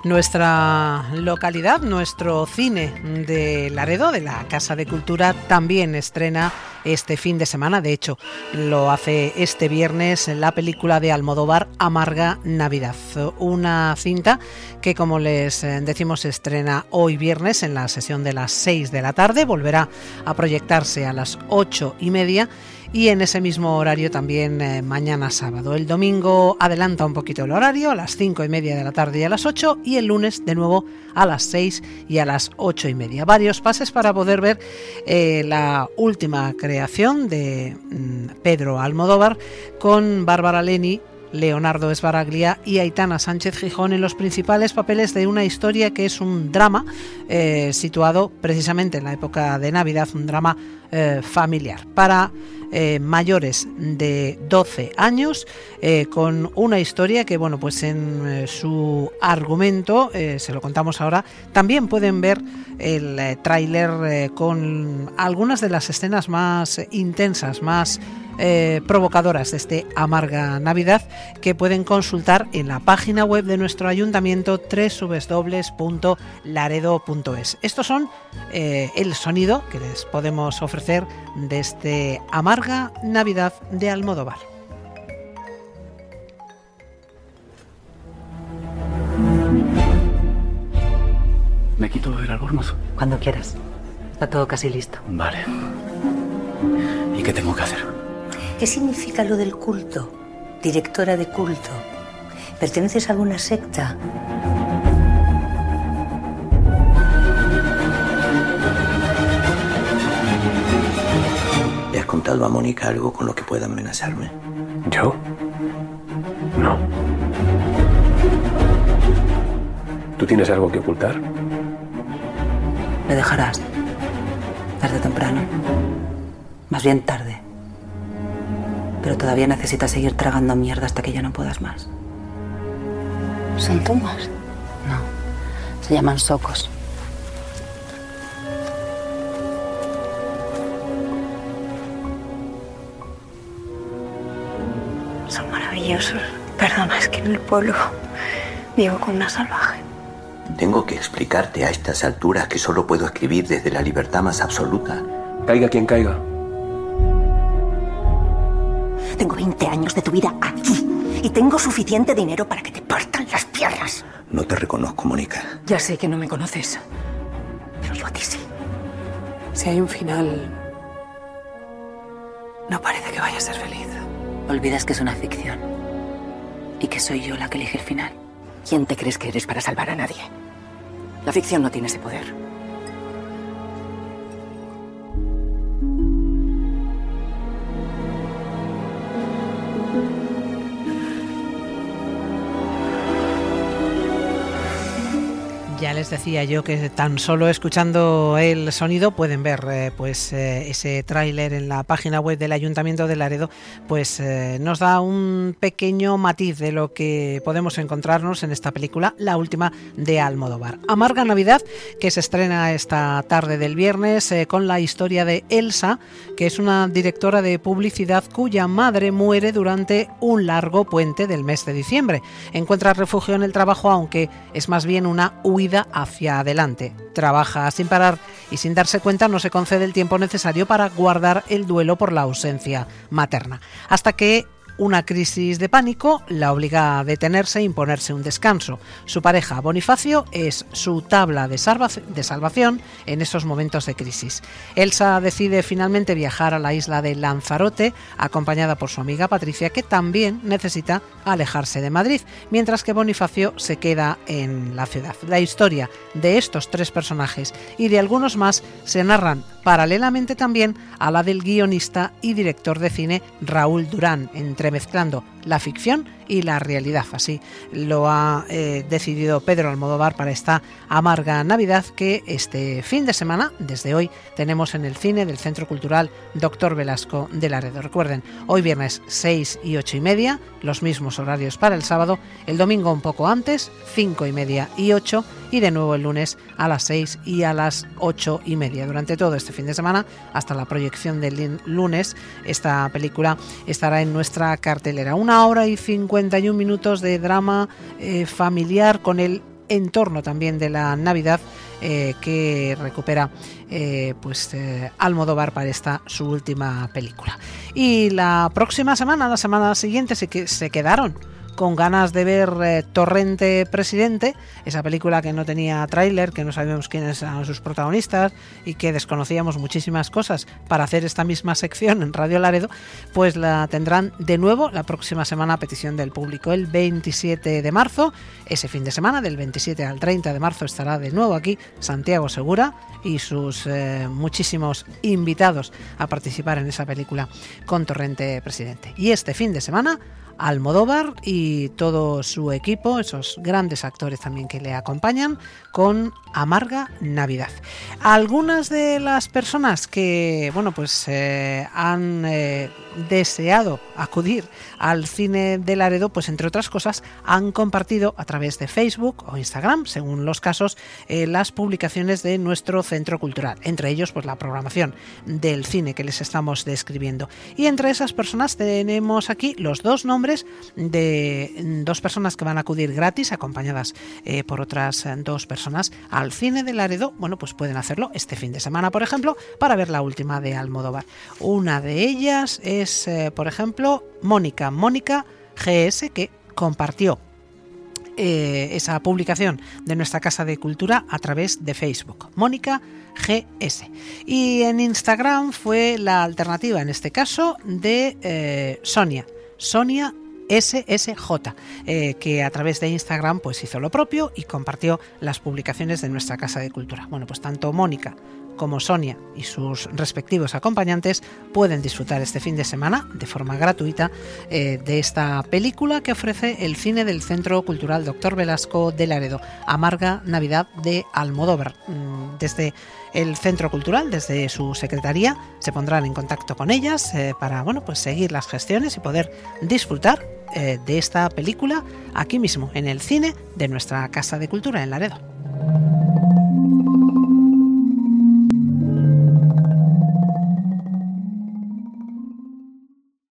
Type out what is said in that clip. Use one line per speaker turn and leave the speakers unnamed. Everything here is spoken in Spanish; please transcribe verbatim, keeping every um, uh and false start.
Nuestra localidad, nuestro cine de Laredo, de la Casa de Cultura, también estrena este fin de semana. De hecho, lo hace este viernes la película de Almodóvar, Amarga Navidad. Una cinta que, como les decimos, se estrena hoy viernes en la sesión de las seis de la tarde. Volverá a proyectarse a las ocho y media. Y en ese mismo horario también eh, mañana sábado. El domingo adelanta un poquito el horario, a las cinco y media de la tarde y a las ocho, y el lunes de nuevo a las seis y a las ocho y media. Varios pases para poder ver eh, la última creación de mm, Pedro Almodóvar, con Bárbara Leni, Leonardo Sbaraglia y Aitana Sánchez Gijón en los principales papeles de una historia que es un drama eh, situado precisamente en la época de Navidad, un drama eh, familiar para eh, mayores de doce años, eh, con una historia que, bueno, pues en eh, su argumento, eh, se lo contamos ahora. También pueden ver el eh, tráiler eh, con algunas de las escenas más eh, intensas, más Eh, provocadoras de este Amarga Navidad, que pueden consultar en la página web de nuestro ayuntamiento, doble u doble u doble u punto laredo punto es. Estos son eh, el sonido que les podemos ofrecer de este Amarga Navidad de Almodóvar.
¿Me quito el albornoz?
Cuando quieras. Está todo casi listo.
Vale. ¿Y qué tengo que hacer?
¿Qué significa lo del culto? Directora de culto. ¿Perteneces a alguna secta?
¿Le has contado a Mónica algo con lo que pueda amenazarme?
¿Yo? No. ¿Tú tienes algo que ocultar?
Me dejarás. Tarde o temprano. Más bien tarde. Pero todavía necesitas seguir tragando mierda hasta que ya no puedas más.
¿Son tumbas?
No, se llaman socos.
Son maravillosos. Perdona, es que en el pueblo vivo con una salvaje.
Tengo que explicarte a estas alturas que solo puedo escribir desde la libertad más absoluta.
Caiga quien caiga.
Tengo veinte años de tu vida aquí y tengo suficiente dinero para que te partan las piernas.
No te reconozco, Mónica.
Ya sé que no me conoces, pero yo a ti sí.
Si hay un final, no parece que vaya a ser feliz.
Olvidas que es una ficción y que soy yo la que elige el final.
¿Quién te crees que eres para salvar a nadie? La ficción no tiene ese poder.
Ya les decía yo que tan solo escuchando el sonido pueden ver eh, pues eh, ese tráiler en la página web del Ayuntamiento de Laredo, pues eh, nos da un pequeño matiz de lo que podemos encontrarnos en esta película, la última de Almodóvar. Amarga Navidad, que se estrena esta tarde del viernes eh, con la historia de Elsa, que es una directora de publicidad cuya madre muere durante un largo puente del mes de diciembre. Encuentra refugio en el trabajo, aunque es más bien una huida hacia adelante. Trabaja sin parar y, sin darse cuenta, no se concede el tiempo necesario para guardar el duelo por la ausencia materna, hasta que una crisis de pánico la obliga a detenerse e imponerse un descanso. Su pareja, Bonifacio, es su tabla de, salva- de salvación en esos momentos de crisis. Elsa decide finalmente viajar a la isla de Lanzarote, acompañada por su amiga Patricia, que también necesita alejarse de Madrid, mientras que Bonifacio se queda en la ciudad. La historia de estos tres personajes y de algunos más se narran paralelamente también a la del guionista y director de cine Raúl Durán, entremezclando la ficción y la realidad. Así lo ha eh, decidido Pedro Almodóvar para esta Amarga Navidad, que este fin de semana, desde hoy, tenemos en el cine del Centro Cultural Doctor Velasco de Laredo. Recuerden, hoy viernes seis y ocho y media, los mismos horarios para el sábado, el domingo un poco antes, cinco y media y ocho, y de nuevo el lunes a las seis y a las ocho y media. Durante todo este fin de semana, hasta la proyección del lunes, esta película estará en nuestra cartelera. Una hora y cincuenta y un minutos de drama eh, familiar con el entorno también de la Navidad eh, que recupera eh, pues eh, Almodóvar para esta su última película. Y la próxima semana, la semana siguiente, se, que, se quedaron con ganas de ver eh, Torrente Presidente, esa película que no tenía tráiler, que no sabíamos quiénes eran sus protagonistas y que desconocíamos muchísimas cosas para hacer esta misma sección en Radio Laredo, pues la tendrán de nuevo la próxima semana a petición del público, el veintisiete de marzo, ese fin de semana, del veintisiete al treinta de marzo, estará de nuevo aquí Santiago Segura y sus eh, muchísimos invitados a participar en esa película con Torrente Presidente. Y este fin de semana, Almodóvar y todo su equipo, esos grandes actores también que le acompañan, con Amarga Navidad. Algunas de las personas que, bueno, pues eh, han eh, deseado acudir al cine de Laredo, pues entre otras cosas han compartido a través de Facebook o Instagram, según los casos, eh, las publicaciones de nuestro centro cultural, entre ellos pues la programación del cine que les estamos describiendo. Y entre esas personas tenemos aquí los dos nombres de dos personas que van a acudir gratis, acompañadas eh, por otras dos personas, al cine de Laredo. Bueno, pues pueden hacerlo este fin de semana, por ejemplo, para ver la última de Almodóvar. Una de ellas es, eh, por ejemplo, Mónica, Mónica G S, que compartió eh, esa publicación de nuestra Casa de Cultura a través de Facebook. Mónica G S. Y en Instagram fue la alternativa, en este caso, de eh, Sonia. Sonia S S J, eh, que a través de Instagram pues hizo lo propio y compartió las publicaciones de nuestra Casa de Cultura. Bueno, pues tanto Mónica como Sonia y sus respectivos acompañantes pueden disfrutar este fin de semana de forma gratuita eh, de esta película que ofrece el cine del Centro Cultural Doctor Velasco de Laredo, Amarga Navidad de Almodóvar. Desde el Centro Cultural, desde su secretaría, se pondrán en contacto con ellas eh, para, bueno, pues seguir las gestiones y poder disfrutar eh, de esta película aquí mismo, en el cine de nuestra Casa de Cultura en Laredo.